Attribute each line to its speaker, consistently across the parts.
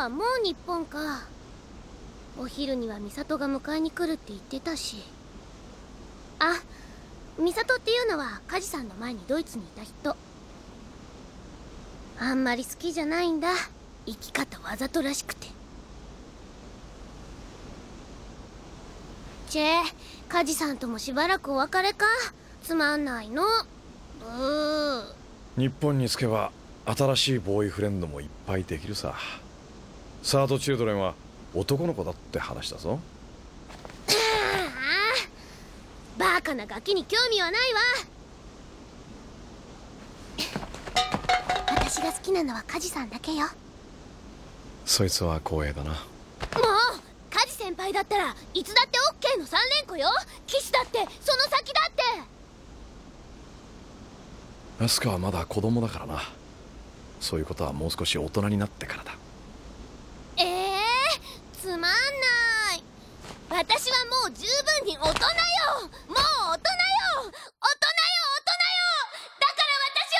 Speaker 1: か、もう日本か。お昼には美里が迎えに来るって言ってたし。あ、美里っていうのは梶さんの前にドイツにいた人。あんまり好きじゃないんだ、生き方わざとらしくて。チェ、梶さんともしばらくお別れか。つまんないの。
Speaker 2: 日本に着けば新しいボーイフレンドもいっぱいできるさ。サードチルドレンは男の子だって話だぞ。
Speaker 1: バカなガキに興味はないわ。私が好きなのは梶さんだけよ。
Speaker 2: そいつは光栄だな。もう
Speaker 1: 梶先輩だったらいつだってオッケーの3連呼よ。騎士だってその先だって。
Speaker 2: アスカはまだ子供だからな。そういうことはもう少し大人になってからだ。
Speaker 1: つまんない。私はもう十分に大人よ。もう大人よ、大人よ、大人よ。だから私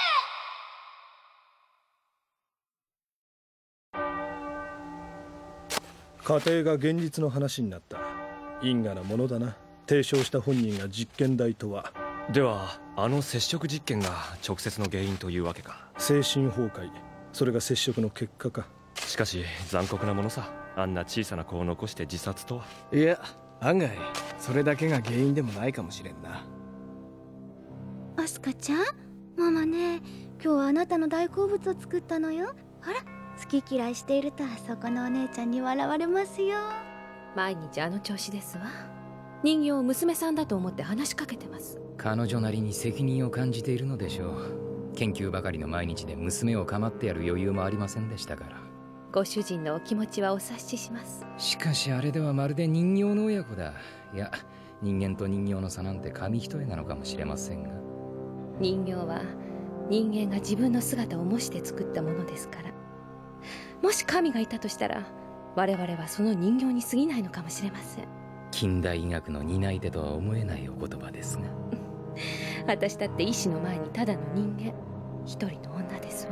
Speaker 3: を見て。家庭が現実の話になった。因果なものだな。提唱した本人が実験台とは。
Speaker 4: ではあの接触実験が直接の原因というわけか。
Speaker 3: 精神崩壊、それが接触の結果か。
Speaker 4: しかし残酷なものさ。あんな小さな子を残して自殺とは。
Speaker 5: いや、案外それだけが原因でもないかもしれんな。
Speaker 6: アスカちゃん、ママね、今日はあなたの大好物を作ったのよ。ほら、好き嫌いしているとそこのお姉ちゃんに笑われますよ。
Speaker 7: 毎日あの調子ですわ。人形を娘さんだと思って話しかけてます。
Speaker 8: 彼女なりに責任を感じているのでしょう。研究ばかりの毎日で娘を構ってやる余裕もありませんでしたから。
Speaker 7: ご主人のお気持ちはお察しします。
Speaker 8: しかしあれではまるで人形の親子だ。いや、人間と人形の差なんて紙一重なのかもしれませんが。
Speaker 7: 人形は人間が自分の姿を模して作ったものですから。もし神がいたとしたら我々はその人形に過ぎないのかもしれません。
Speaker 8: 近代医学の担い手とは思えないお言葉ですが。
Speaker 7: 私だって医師の前にただの人間、一人の女ですわ。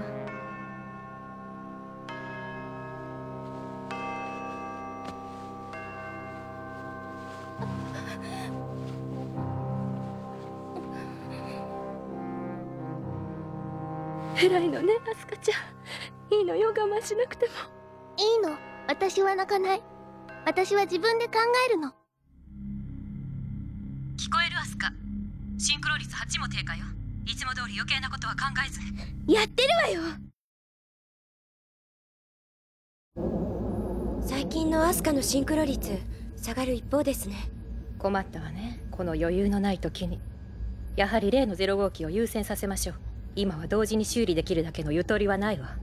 Speaker 7: 偉いのね、アスカちゃん。いいのよ、我慢しなくても。
Speaker 1: いいの、私は泣かない。私は自分で考えるの。
Speaker 9: 聞こえるアスカ。シンクロ率8も低下よ。いつも通り余計なことは考えず。
Speaker 1: やってるわ
Speaker 10: よ。最近のアスカのシンクロ率下がる一方ですね。
Speaker 7: 困ったわね、この余裕のない時に。やはり例の0号機を優先させましょう。今は同時に修理できるだけのゆとりはないわ。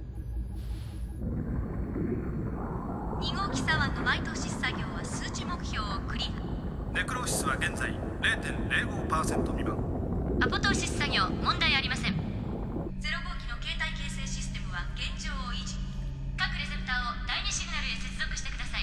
Speaker 9: 2号機左腕の毎投資作業は数値目標をクリア。
Speaker 11: ネクローシスは現在 0.05% 未満。
Speaker 9: アポトーシス作業問題ありません。0号機の携帯形成システムは現状を維持。各レセプターを第2シグナルへ接続してください。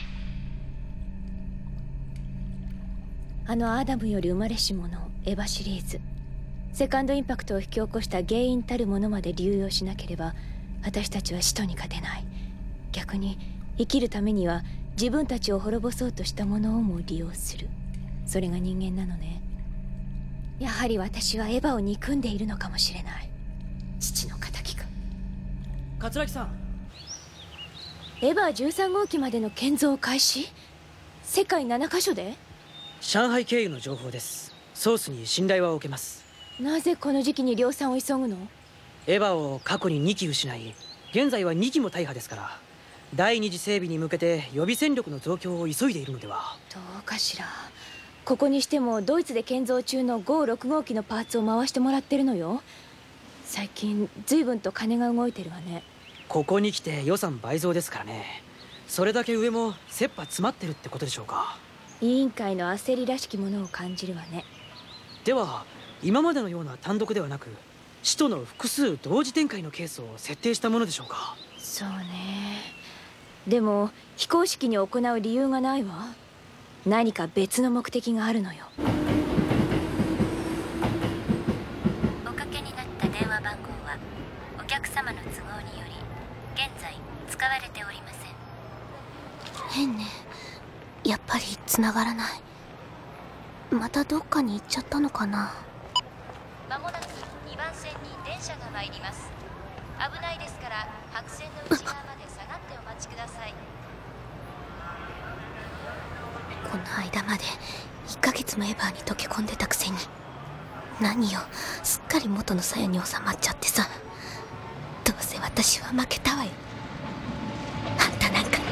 Speaker 7: あのアダムより生まれし者エヴァシリーズ、セカンドインパクトを引き起こした原因たるものまで流用しなければ私たちは使徒に勝てない。逆に生きるためには自分たちを滅ぼそうとしたものをも利用する。それが人間なのね。やはり私はエヴァを憎んでいるのかもしれない。父の仇か。
Speaker 12: 桂木さん、
Speaker 7: エヴァ13号機までの建造開始、世界7カ所で。
Speaker 12: 上海経由の情報です。ソースに信頼は置けます。
Speaker 7: なぜこの時期に量産を急ぐの？
Speaker 12: エヴァを過去に2機失い、現在は2機も大破ですから、第2次整備に向けて予備戦力の増強を急いでいるのでは。
Speaker 7: どうかしら。ここにしてもドイツで建造中の56号機のパーツを回してもらってるのよ。最近随分と金が動いてるわね。
Speaker 12: ここに来て予算倍増ですからね。それだけ上も切羽詰まってるってことでしょうか。
Speaker 7: 委員会の焦りらしきものを感じるわね。
Speaker 12: では今までのような単独ではなく、使徒の複数同時展開のケースを設定したものでしょうか。
Speaker 7: そうね。でも非公式に行う理由がないわ。何か別の目的があるのよ。
Speaker 9: おかけになった電話番号はお客様の都合により現在使われておりません。
Speaker 1: 変ね。やっぱり繋がらない。またどっかに行っちゃったのかな。
Speaker 9: まもなく2番線に電車が参ります。危ないですから白線の内側まで下がってお待ちください。
Speaker 1: この間まで1ヶ月もエヴァーに溶け込んでたくせに、何よ、すっかり元の鞘に収まっちゃってさ。どうせ私は負けたわよ。あんたなんか。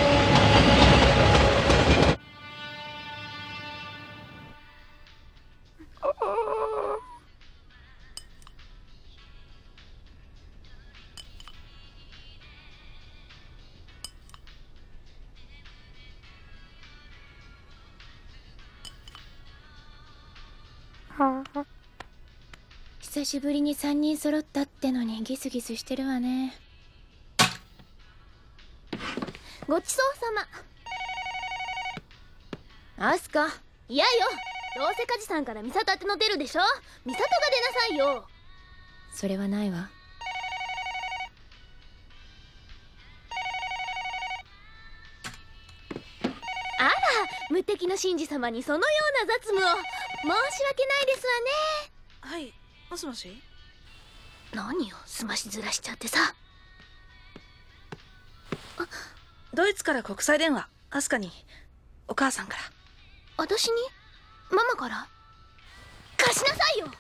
Speaker 7: 久しぶりに3人揃ったってのにギスギスしてるわね。
Speaker 1: ごちそうさま。
Speaker 7: アスカ。
Speaker 1: 嫌よ。どうせ梶さんからミサト宛ての出るでしょ。ミサトが出なさいよ。
Speaker 7: それはないわ。
Speaker 1: あら、無敵の神事様にそのような雑務を。申し訳ないですわね。
Speaker 13: はい、もしもし。
Speaker 1: 何よ、すましずらしちゃってさ。
Speaker 13: ドイツから国際電話。アスカに。お母さんから。
Speaker 1: 私に？ママから？貸しなさいよ。ハロー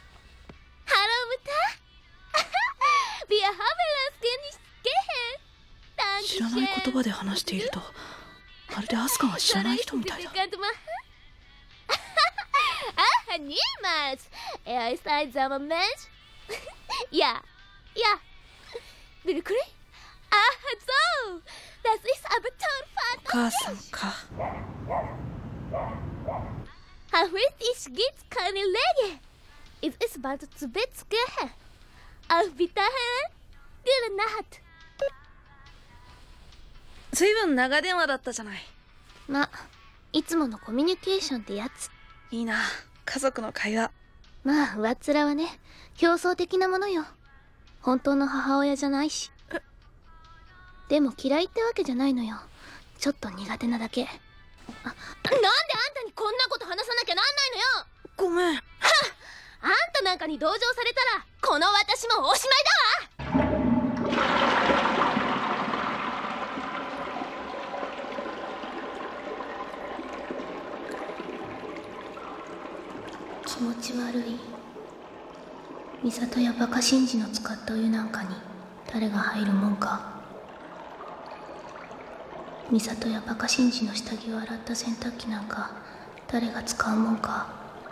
Speaker 1: ムタ。Wir haben es nicht gehen。
Speaker 13: 知らない言葉で話していると、まるでアスカが知らない人みたいだ。
Speaker 1: Ah, niemals. Er ist ein sauber Mensch. Ja, ja. Wirklich? Ah, so. Das ist aber toll, Vater.
Speaker 13: お母さんか。
Speaker 1: Heute ist gibt's keine Lege. Es ist bald zu Bett gehen. Auf Wiedersehen. Gute Nacht.
Speaker 13: ずいぶん長電話だったじゃない。
Speaker 1: ま、いつものコミュニケーションってやつ。
Speaker 13: いいな、家族の会話。
Speaker 1: まあ、上っ面はね、表層的なものよ。本当の母親じゃないし。でも嫌いってわけじゃないのよ。ちょっと苦手なだけ。なんであんたにこんなこと話さなきゃなんないのよ。
Speaker 13: ごめん。
Speaker 1: はっ、あんたなんかに同情されたら、この私もおしまいだわ。気持ち悪い。ミサトやバカ神事の使ったお湯なんかに誰が入るもんか。ミサトやバカ神事の下着を洗った洗濯機なんか誰が使うもんか。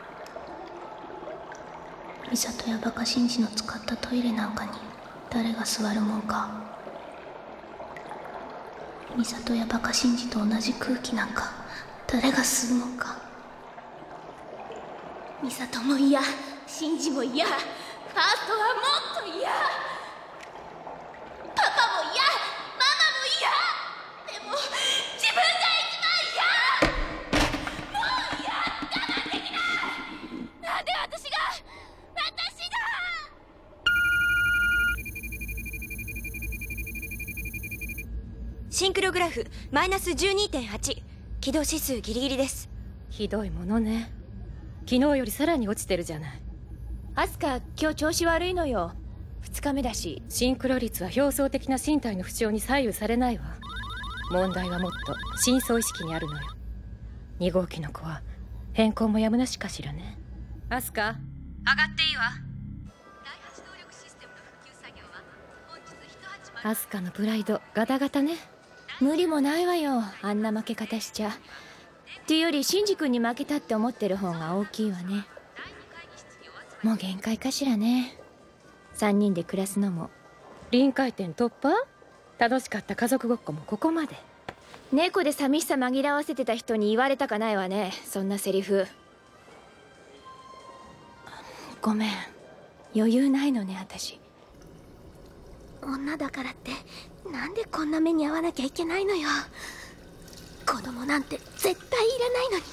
Speaker 1: ミサトやバカ神事の使ったトイレなんかに誰が座るもんか。ミサトやバカ神事と同じ空気なんか誰が吸うもんか。ミサトも嫌、シンジも嫌、ファーストはもっと嫌。パパも嫌、ママも嫌。でも自分が一番嫌。もう嫌、我慢できない。なんで私が。
Speaker 10: シンクログラフマイナス 12.8 起動指数ギリギリです。
Speaker 7: ひどいものね。昨日よりさらに落ちてるじゃない。アスカ、今日調子悪いのよ。2日目だし。シンクロ率は表層的な身体の不調に左右されないわ。問題はもっと深層意識にあるのよ。2号機の子は変更もやむなしかしらね。アスカ、
Speaker 10: 上がっていいわ。第8動力システムの復旧作業は本日180。
Speaker 7: アスカのプライドガタガタね。無理もないわよ、あんな負け方しちゃ。っていうよりシンジ君に負けたって思ってる方が大きいわね。もう限界かしらね。3人で暮らすのも臨界点突破。楽しかった家族ごっこもここまで。猫で寂しさ紛らわせてた人に言われたかないわね、そんなセリフ。ごめん、余裕ないのね私。
Speaker 1: 女だからってなんでこんな目に遭わなきゃいけないのよ。子供なんて絶対いらないのに。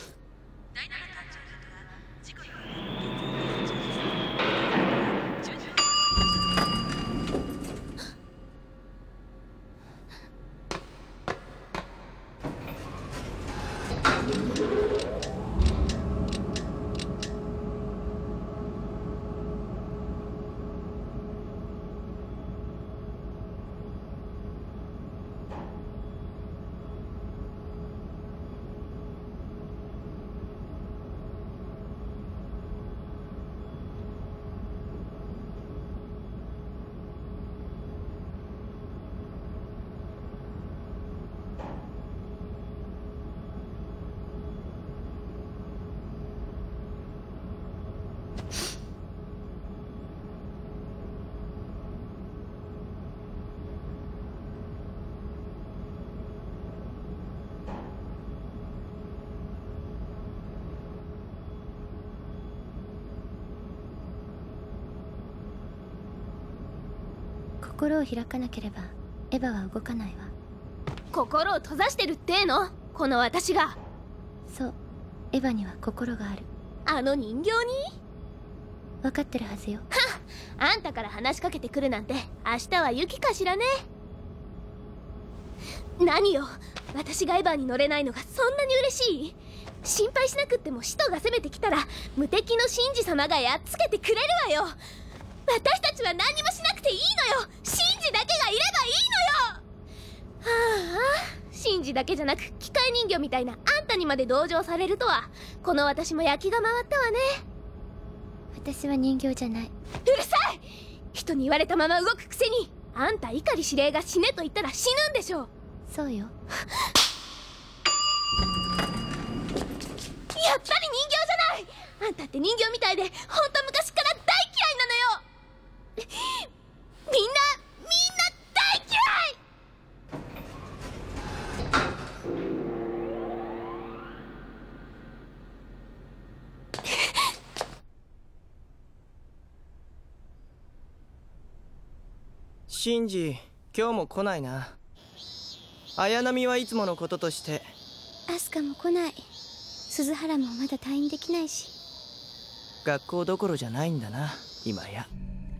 Speaker 6: 心を開かなければエヴァは動かないわ。
Speaker 1: 心を閉ざしてるってのこの私が。
Speaker 6: そう、エヴァには心がある。
Speaker 1: あの人形に？
Speaker 6: 分かってるはずよ。
Speaker 1: はっ、あんたから話しかけてくるなんて明日は雪かしらね。何よ、私がエヴァに乗れないのがそんなに嬉しい？心配しなくっても使徒が攻めてきたら無敵の神事様がやっつけてくれるわよ。私たちは何にもしなくていいのよ。神事だけがいればいいのよ。はあ、神事だけじゃなく機械人形みたいなあんたにまで同情されるとは、この私も焼きが回ったわね。
Speaker 6: 私は人形じゃない。
Speaker 1: うるさい！人に言われたまま動くくせに、あんた碇司令が死ねと言ったら死ぬんでしょ。
Speaker 6: そうよ。
Speaker 1: やっぱり人形じゃない！あんたって人形みたいで、ほんと昔から大嫌いなのよ。みんな大嫌い！
Speaker 14: シンジ、今日も来ないな。綾波はいつものこととして。
Speaker 6: アスカも来ない。鈴原もまだ退院できないし。
Speaker 14: 学校どころじゃないんだな、今や。
Speaker 11: エヴァ2号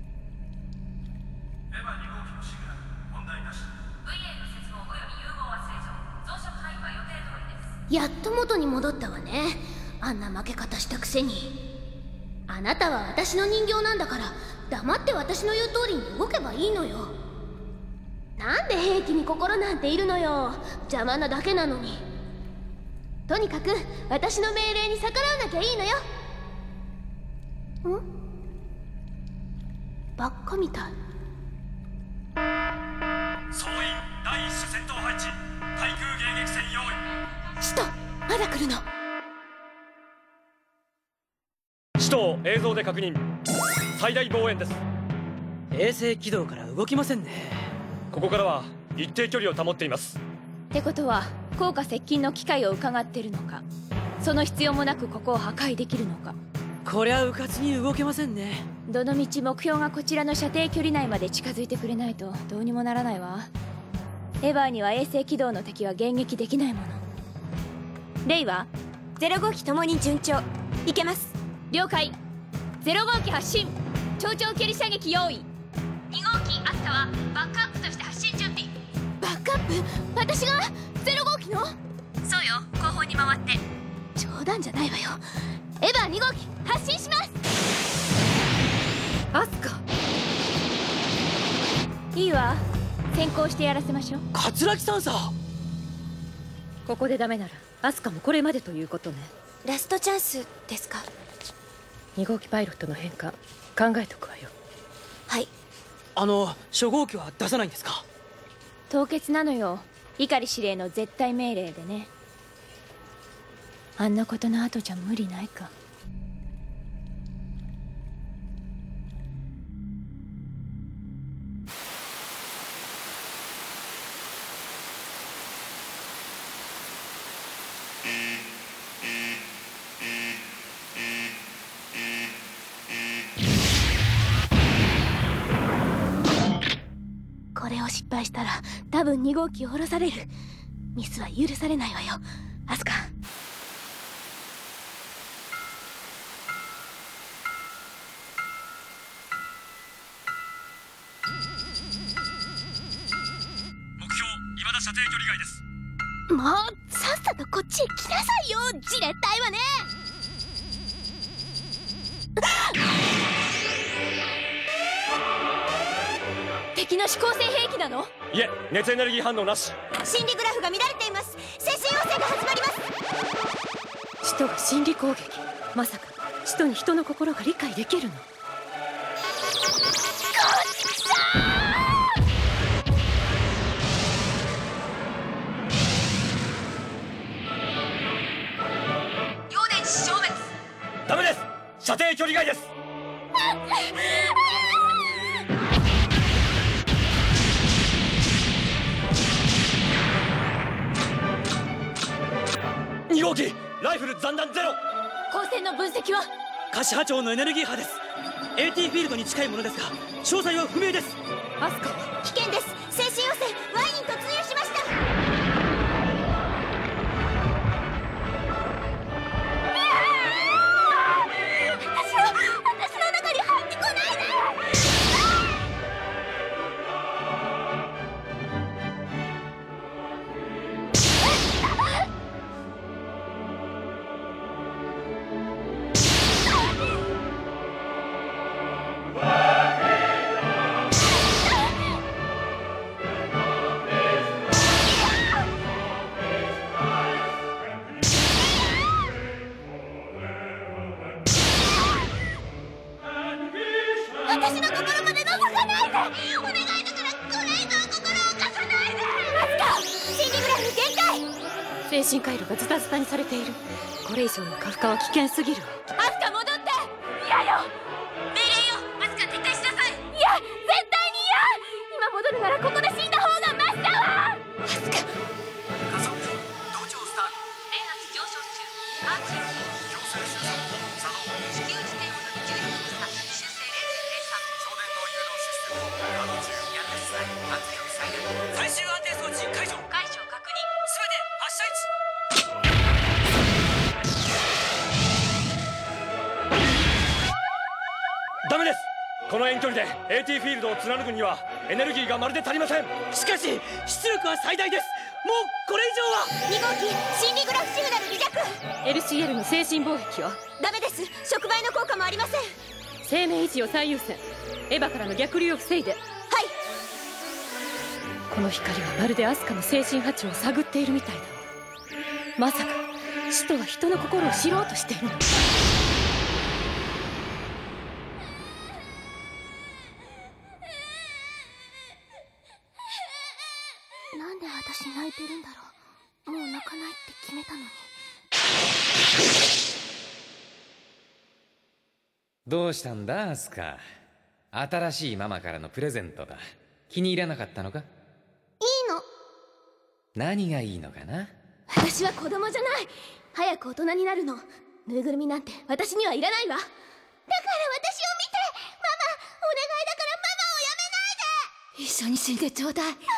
Speaker 11: 機のシグナル問題なし。
Speaker 9: VA の接合および融合は正常。増殖範囲は予定通りです。
Speaker 1: やっと元に戻ったわね。あんな負け方したくせに。あなたは私の人形なんだから、黙って私の言う通りに動けばいいのよ。なんで平気に心なんているのよ。邪魔なだけなのに。とにかく私の命令に逆らわなきゃいいのよ。ん？ばっかみたい。
Speaker 11: 総員第一種戦闘配置、対空迎撃戦用意。
Speaker 1: 使徒、まだ来るの？
Speaker 4: 使徒映像で確認。最大望遠です。
Speaker 12: 衛星軌道から動きませんね。
Speaker 4: ここからは一定距離を保っています。
Speaker 7: ってことは効果接近の機会を伺ってるのか、その必要もなくここを破壊できるのか。
Speaker 12: こりゃうかつに動けませんね。
Speaker 7: どのみち目標がこちらの射程距離内まで近づいてくれないとどうにもならないわ。エヴァには衛星軌道の敵は迎撃できないもの。レイは
Speaker 15: 0号機ともに順調。いけます。
Speaker 7: 了解。0号機発進。超長距離射撃用意。
Speaker 9: 2号機アスカはバックアップとして発進準備。
Speaker 1: バックアップ？私が0号機の？
Speaker 9: そうよ、後方に回って。
Speaker 1: 冗談じゃないわよ。エヴァ2号機発進します。
Speaker 7: アスカ、いいわ、先行してやらせましょう。
Speaker 12: 桂木さんさ。
Speaker 7: ここでダメならアスカもこれまでということね。
Speaker 15: ラストチャンスですか？
Speaker 7: 2号機パイロットの変化考えとくわよ。
Speaker 15: はい。
Speaker 12: 初号機は出さないんですか？
Speaker 7: 凍結なのよ、碇司令の絶対命令でね。あんなことの後じゃ無理ないか。
Speaker 1: これを失敗したら多分2号機を降ろされる。ミスは許されないわよ、アスカ。
Speaker 11: 目標今だ射程距離外です。
Speaker 1: もうさっさとこっちへ来なさいよ、じれったいわね。
Speaker 7: 敵の指向性兵器なの？
Speaker 4: いえ、熱エネルギー反応なし。
Speaker 15: 心理グラフが乱れています。精神要請が始まります。
Speaker 7: 使徒が心理攻撃。まさか使徒に人の心が理解できるの？
Speaker 9: 陽電子消滅。
Speaker 4: ダメです。射程距離外です。2号機ライフル残弾ゼロ。
Speaker 7: 光線の分析は？
Speaker 12: 下肢波長のエネルギー波です。 AT フィールドに近いものですが詳細は不明です。
Speaker 15: アスカ危険です。精神汚染 Y に突入しました。私の中に入ってこないで。私の心まで覗かないで。お願いだからこれ以上心を貸さないで。アスカ心理グラフ限界。
Speaker 7: 精神回路がズタズタにされている。これ以上の過負荷は危険すぎるわ。
Speaker 1: アスカ戻って。嫌よ。
Speaker 9: 命令よ。アスカ撤退しなさい。
Speaker 1: いや絶対に嫌。今戻るならここで死んだ方がマシだわ。アスカ
Speaker 11: 加速器同調スタート。
Speaker 9: 電圧上昇中。アーチング
Speaker 11: 強制収束作動。
Speaker 9: 地球地点温度12度差修正0.03。
Speaker 11: 送電脳誘導システム稼働中。
Speaker 9: やらしさい圧力最大。
Speaker 11: 最終安定装置解除。
Speaker 9: 解除確認。
Speaker 11: すべて発射位置。
Speaker 4: ダメです。この遠距離で AT フィールドを貫くにはエネルギーがまるで足りません。
Speaker 12: しかし出力は最大です。もうこれ以上は。
Speaker 15: 2号機心理グラフシグナル離弱。
Speaker 7: LCL の精神貿易は
Speaker 15: ダメです。触媒の効果もありません。
Speaker 7: 生命維持を最優先。エヴァからの逆流を防いで。
Speaker 15: はい。
Speaker 7: この光はまるでアスカの精神波長を探っているみたいだ。まさか使徒は人の心を知ろうとしているの？
Speaker 6: なんで私泣いてるんだろう。もう泣かないって決めたのに。
Speaker 8: どうしたんだアスカ。新しいママからのプレゼントだ。気に入らなかったのか？
Speaker 6: いいの？
Speaker 8: 何がいいのかな。
Speaker 1: 私は子供じゃない。早く大人になるの。ぬいぐるみなんて私にはいらないわ。だから私を見て。ママお願いだからママをやめないで。一緒に死んでちょうだい。ママお願いだ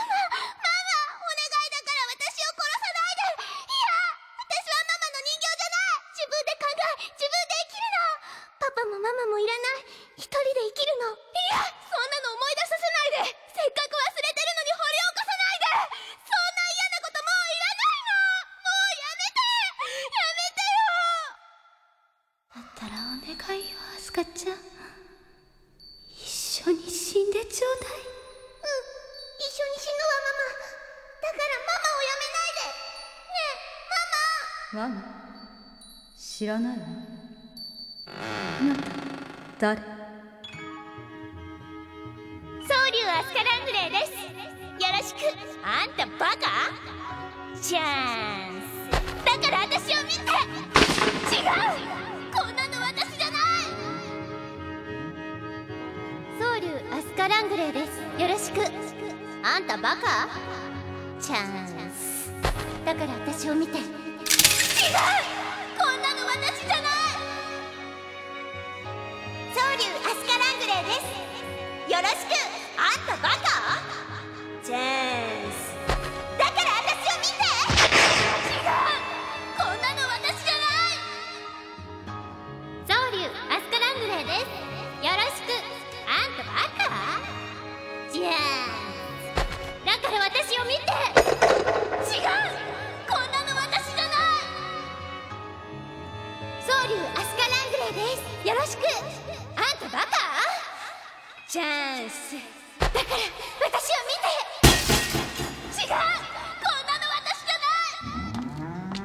Speaker 1: から私を殺さないで。いや私はママの人形じゃない。自分で考え自分で生きるの。パパもママもいらない。一人で生きるの。いやそんなの思い出させないで。せっかく忘れてるのに掘り起こさないで。そんな嫌なこともういらないの。もうやめて。やめてよ。
Speaker 6: だったらお願いよアスカちゃん。一緒に死んでちょうだい。
Speaker 1: 一緒に死ぬわママ。だからママをやめないで。ねえママ。
Speaker 16: ママ知らないわ。あなた誰？
Speaker 1: ソウリュウアスカラングレーです。よろしく。あんたバカ？チャンス。だから私を見て。違う。こんなの私じゃない。
Speaker 6: ソウリュウアスカラングレーです。よろしく。あんたバカ？チャンス。だから私を見て。違う。
Speaker 1: こんなの私じゃない。
Speaker 15: ソウリュウアスカラングレーです。よろしく。あんたバカ？チャンス。だから私を見て。
Speaker 1: 違う。こんなの私じゃない。
Speaker 6: ソウリュウアスカラングレーです。よろしく。あんたバカ？チャンス。だから私を見て。
Speaker 1: 違う。こんなの私じゃない。
Speaker 6: ソウリュウアスカラングレーです。よろしく。あんたバカ？チャンス。だから私を見て。
Speaker 1: 違う。こんなの私じゃない。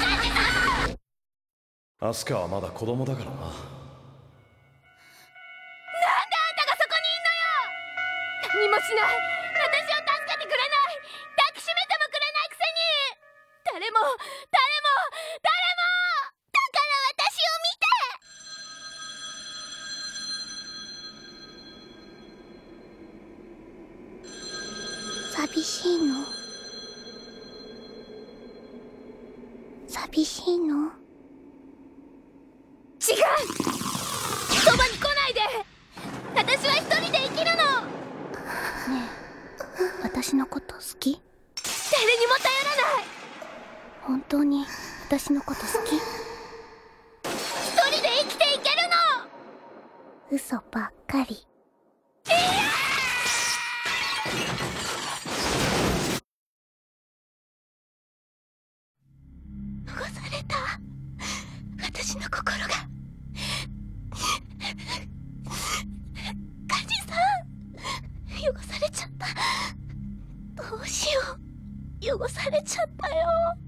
Speaker 2: アスカはまだ子供だからな。
Speaker 1: 何にもしない。私を助けてくれない。抱きしめてもくれないくせに。誰もだから私を見て。寂しいの？寂しいの？違う！そばに来ないで！私は一人で生きるの！ねえ、私のこと好き？誰にも頼らない！本当に私のこと好き？一人で生きていけるの！嘘ばっかり。汚された私の心が。カジさん、汚されちゃった。どうしよう、汚されちゃったよ。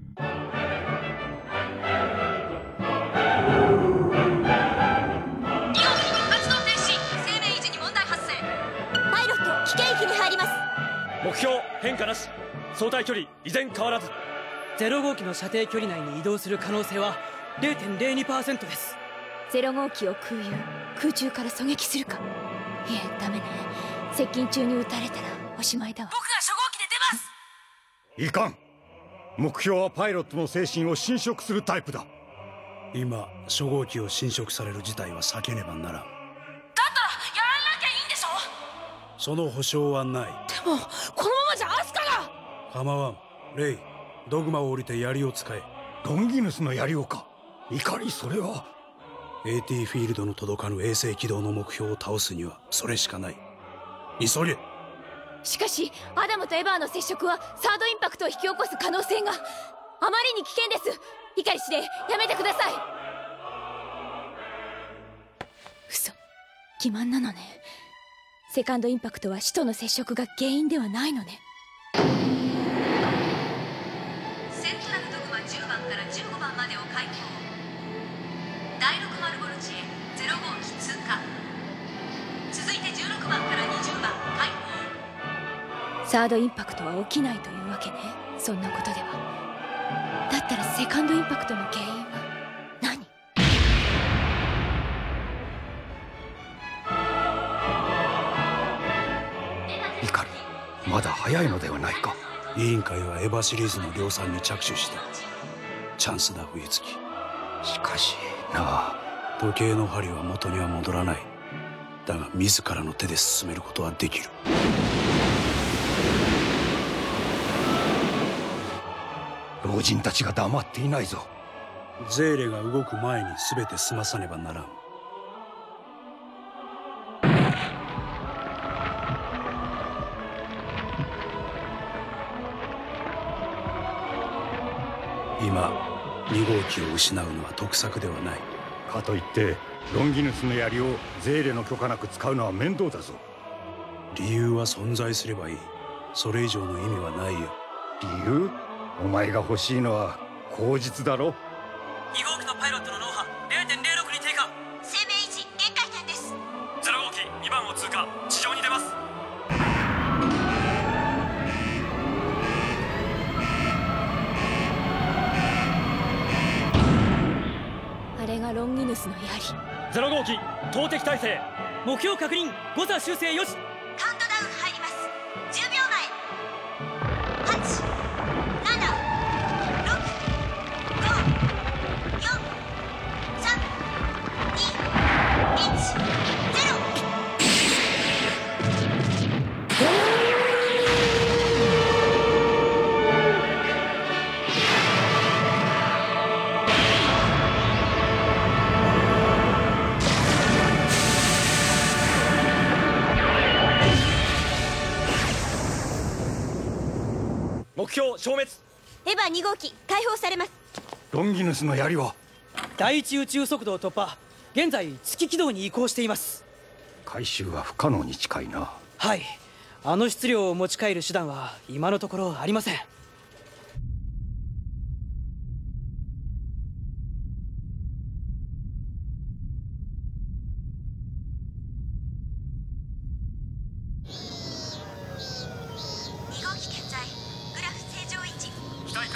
Speaker 10: 2号機活動停止。生命維持に問題発生。
Speaker 15: パイロット危険域に入ります。
Speaker 4: 目標変化なし。相対距離依然変わらず。
Speaker 12: 0号機の射程距離内に移動する可能性は 0.02% です。
Speaker 7: 0号機を空中から狙撃するか。いえ、ダメね。接近中に撃たれたらおしまいだわ。
Speaker 10: 僕が初号機で出ます。
Speaker 17: いかん。目標はパイロットの精神を侵食するタイプだ。
Speaker 18: 今初号機を侵食される事態は避けねばならん。
Speaker 10: だったらやらなきゃいいんでしょ。
Speaker 18: その保証はない。
Speaker 13: でもこのままじゃアスカが。
Speaker 18: 構わん。レイ、ドグマを降りて槍を使え。
Speaker 17: ロンギヌスの槍をか。いかにそれは。
Speaker 18: AT フィールドの届かぬ衛星軌道の目標を倒すにはそれしかない。急げ。
Speaker 7: しかしアダムとエヴァーの接触はサードインパクトを引き起こす可能性があまりに危険です。理解してやめてください。嘘、欺瞞なのね。セカンドインパクトは死との接触が原因ではないのね。
Speaker 10: セントラルドグマ10番から15番までを開放。第6丸ボルチへ0号機通過。続いて16番から20番開放。
Speaker 7: サードインパクトは起きないというわけね。そんなことでは。だったらセカンドインパクトの原因は何？
Speaker 17: イカル、まだ早いのではないか。
Speaker 18: 委員会はエヴァシリーズの量産に着手した。チャンスだ冬月。
Speaker 17: しかしなあ、
Speaker 18: 時計の針は元には戻らない。だが自らの手で進めることはできる。
Speaker 17: 老人たちが黙っていないぞ。
Speaker 18: ゼーレが動く前に全て済まさねばならん。今2号機を失うのは得策ではない。
Speaker 17: かといってロンギヌスの槍をゼーレの許可なく使うのは面倒だぞ。
Speaker 18: 理由は存在すればいい。それ以上の意味はないよ。
Speaker 17: 理由？お前が欲しいのは口実だろ。
Speaker 12: 2号機のパイロットの脳波 0.06 に低下。
Speaker 15: 生命維持限界点です。
Speaker 11: 0号機2番を通過。地上に出ます。
Speaker 7: あれがロンギヌスの槍。
Speaker 4: 0号機投擲体制。
Speaker 12: 目標確認。誤差修正よし。
Speaker 15: カウントダウン入ります。10秒前。8、7、6、5、4、3、2、1、0。
Speaker 4: 目標消滅。
Speaker 15: エヴァ2号機解放されます。
Speaker 17: ロンギヌスの槍は
Speaker 12: 第一宇宙速度を突破。現在月軌道に移行しています。
Speaker 17: 回収は不可能に近いな。
Speaker 12: はい、あの質量を持ち帰る手段は今のところありません。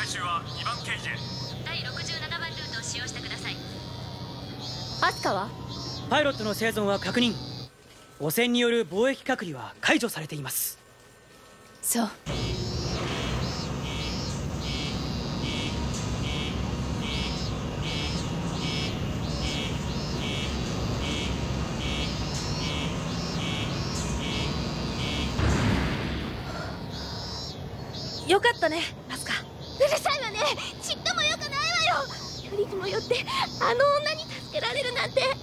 Speaker 11: 収は2番ケージへ。
Speaker 9: 第67番ルートを使用してください。
Speaker 7: アスカは？
Speaker 12: パイロットの生存は確認。汚染による貿易隔離は解除されています。
Speaker 7: そう。
Speaker 13: よかったね、アスカ。
Speaker 1: うるさいわね。ちっともよくないわよ。よりにもよってあの女に助けられるなんて。